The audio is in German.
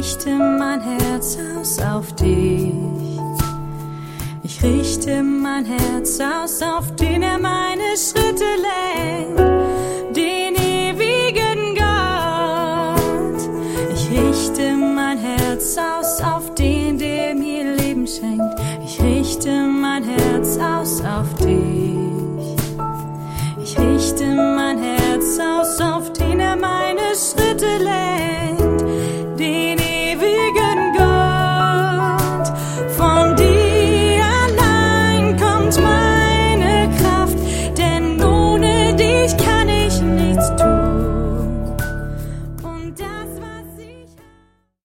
richte mein Herz aus auf dich. Ich richte mein Herz aus, auf den er meine Schritte lenkt, den ewigen Gott. Ich richte mein Herz aus, auf den